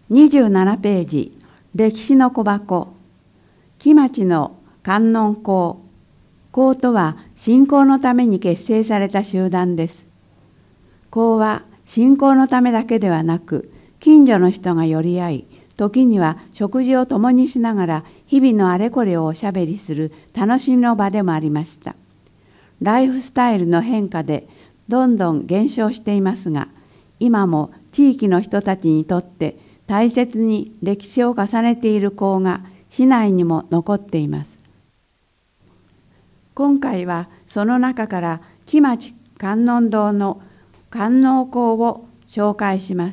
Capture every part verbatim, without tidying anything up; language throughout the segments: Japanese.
にじゅうななページ、歴史の小箱。木町の観音講。講とは信仰のために結成された集団です。講は信仰のためだけではなく、近所の人が寄り合い、時には食事を共にしながら日々のあれこれをおしゃべりする楽しみの場でもありました。ライフスタイルの変化でどんどん減少していますが、今も地域の人たちにとって大切に歴史を重ねている講が市内にも残っています。今回はその中から木町観音堂の観音講を紹介します。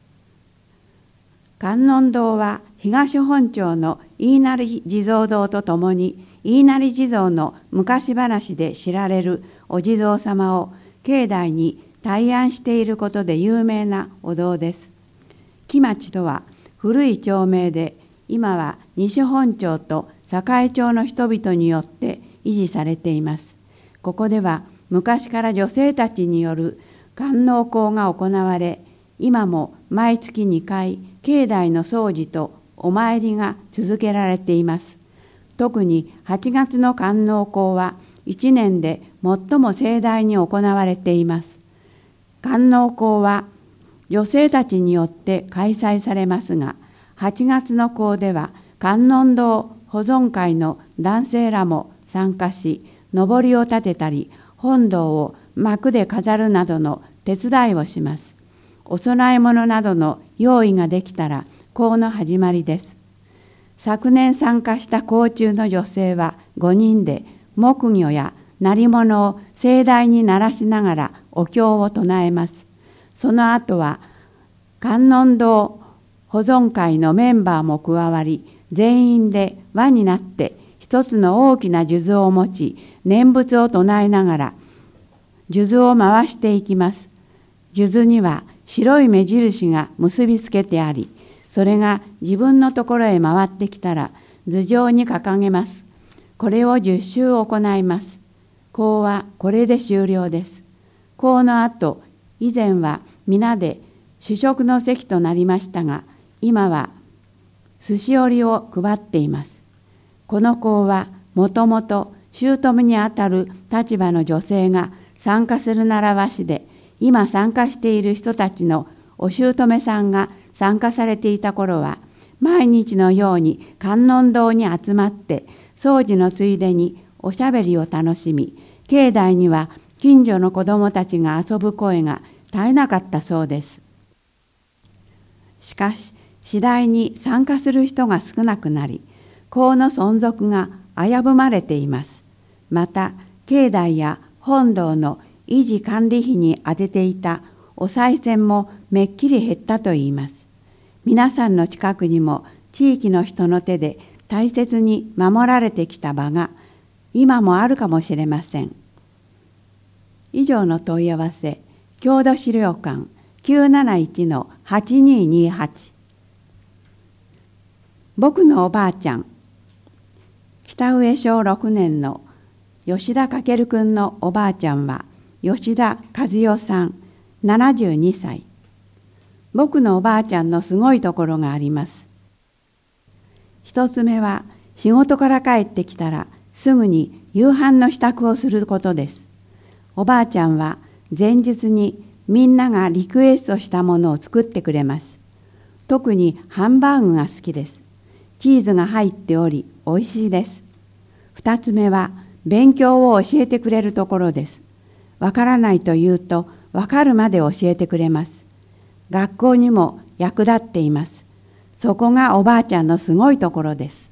観音堂は東本町の飯生地蔵堂とともに飯生地蔵の昔話で知られるお地蔵様を境内に大安していることで有名なお堂です。木町とは古い町名で、今は西本町と栄町の人々によって維持されています。ここでは昔から女性たちによる観音講が行われ、今も毎月にかい境内の掃除とお参りが続けられています。特にはちがつの観音講はいちねんで最も盛大に行われています。観音講は女性たちによって開催されますが、はちがつの講では観音堂保存会の男性らも参加し、のりを立てたり、本堂を幕で飾るなどの手伝いをします。お供え物などの用意ができたら講の始まりです。昨年参加した講中の女性はごにんで、木魚や鳴り物を盛大に鳴らしながらお経を唱えます。その後は観音堂保存会のメンバーも加わり、全員で輪になって一つの大きな数珠を持ち、念仏を唱えながら数珠を回していきます。数珠には白い目印が結びつけてあり、それが自分のところへ回ってきたら頭上に掲げます。これをじゅっしゅう行います。講はこれで終了です。講の後、以前は皆で主食の席となりましたが、今は寿司折りを配っています。この講はもともと姑にあたる立場の女性が参加する習わしで、今参加している人たちのお姑さんが参加されていた頃は、毎日のように観音堂に集まって掃除のついでにおしゃべりを楽しみ、境内には近所の子どもたちが遊ぶ声が絶えなかったそうです。しかし次第に参加する人が少なくなり、講の存続が危ぶまれています。また境内や本堂の維持管理費に充てていたお賽銭もめっきり減ったといいます。皆さんの近くにも地域の人の手で大切に守られてきた場が今もあるかもしれません。以上の問い合わせ、郷土資料館 きゅうなないちのはちにーにーはち。僕のおばあちゃん、北上小ろくねんの吉田翔くんのおばあちゃんは吉田和代さん、ななじゅうにさい。僕のおばあちゃんのすごいところがあります。一つ目は、仕事から帰ってきたらすぐに夕飯の支度をすることです。おばあちゃんは前日にみんながリクエストしたものを作ってくれます。特にハンバーグが好きです。チーズが入っておりおいしいです。二つ目は勉強を教えてくれるところです。わからないと言うとわかるまで教えてくれます。学校にも役立っています。そこがおばあちゃんのすごいところです。